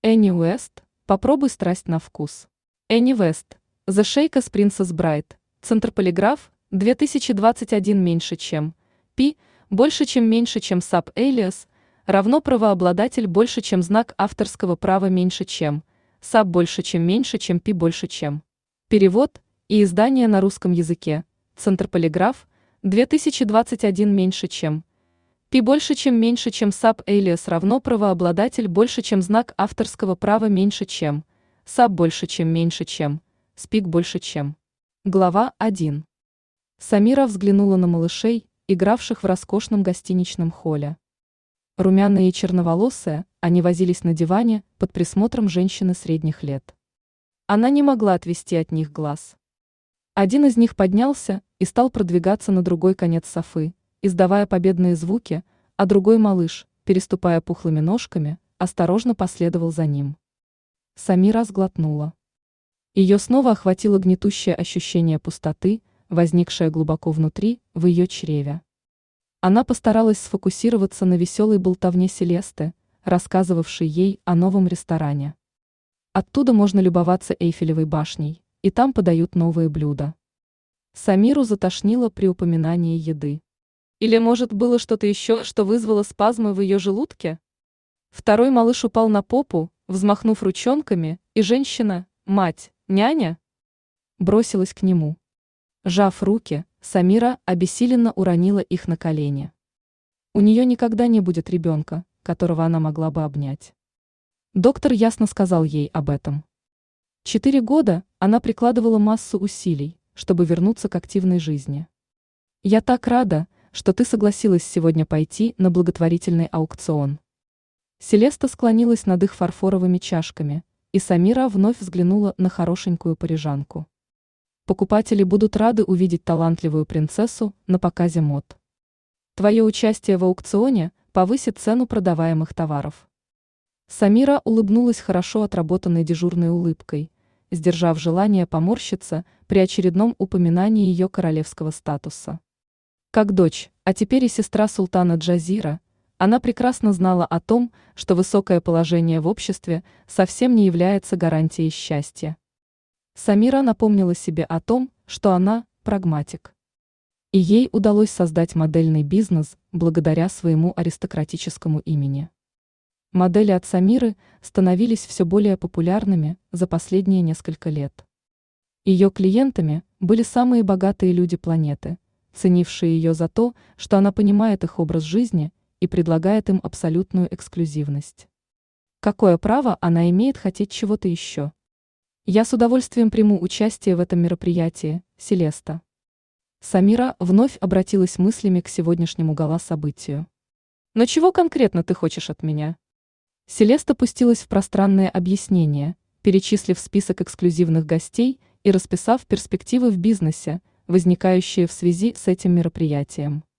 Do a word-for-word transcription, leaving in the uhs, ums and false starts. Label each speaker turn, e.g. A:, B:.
A: Энни Уэст, попробуй страсть на вкус. Энни Уэст, The Shake as Princess Bride, Центр Полиграф, две тысячи двадцать один меньше чем, Пи, больше чем меньше чем Sub Alias, равно правообладатель больше чем знак авторского права меньше чем, Sub больше чем меньше чем Пи больше чем. Перевод и издание на русском языке, Центр Полиграф, две тысячи двадцать один меньше чем, Пи больше чем меньше чем Sub Alias равно правообладатель больше чем знак авторского права меньше чем, Sub больше чем меньше чем, Спик больше чем. Глава один. Самира взглянула на малышей, игравших в роскошном гостиничном холле. Румяные и черноволосые, они возились на диване под присмотром женщины средних лет. Она не могла отвести от них глаз. Один из них поднялся и стал продвигаться на другой конец софы, издавая победные звуки, а другой малыш, переступая пухлыми ножками, осторожно последовал за ним. Самира сглотнула. Ее снова охватило гнетущее ощущение пустоты, возникшее глубоко внутри, в ее чреве. Она постаралась сфокусироваться на веселой болтовне Селесты, рассказывавшей ей о новом ресторане. Оттуда можно любоваться Эйфелевой башней, и там подают новые блюда. Самиру затошнило при упоминании еды. Или, может, было что-то еще, что вызвало спазмы в ее желудке? Второй малыш упал на попу, взмахнув ручонками, и женщина, мать, няня, бросилась к нему. Сжав руки, Самира обессиленно уронила их на колени. У нее никогда не будет ребенка, которого она могла бы обнять. Доктор ясно сказал ей об этом. Четыре года она прикладывала массу усилий, чтобы вернуться к активной жизни. «Я так рада, что ты согласилась сегодня пойти на благотворительный аукцион». Селеста склонилась над их фарфоровыми чашками, и Самира вновь взглянула на хорошенькую парижанку. Покупатели будут рады увидеть талантливую принцессу на показе мод. Твое участие в аукционе повысит цену продаваемых товаров. Самира улыбнулась хорошо отработанной дежурной улыбкой, сдержав желание поморщиться при очередном упоминании ее королевского статуса. Как дочь, а теперь и сестра султана Джазира, она прекрасно знала о том, что высокое положение в обществе совсем не является гарантией счастья. Самира напомнила себе о том, что она – прагматик. И ей удалось создать модельный бизнес благодаря своему аристократическому имени. Модели от Самиры становились все более популярными за последние несколько лет. Ее клиентами были самые богатые люди планеты, ценившие ее за то, что она понимает их образ жизни и предлагает им абсолютную эксклюзивность. Какое право она имеет хотеть чего-то еще? Я с удовольствием приму участие в этом мероприятии, Селеста. Самира вновь обратилась мыслями к сегодняшнему гала-событию. Но чего конкретно ты хочешь от меня? Селеста пустилась в пространное объяснение, перечислив список эксклюзивных гостей и расписав перспективы в бизнесе, возникающие в связи с этим мероприятием.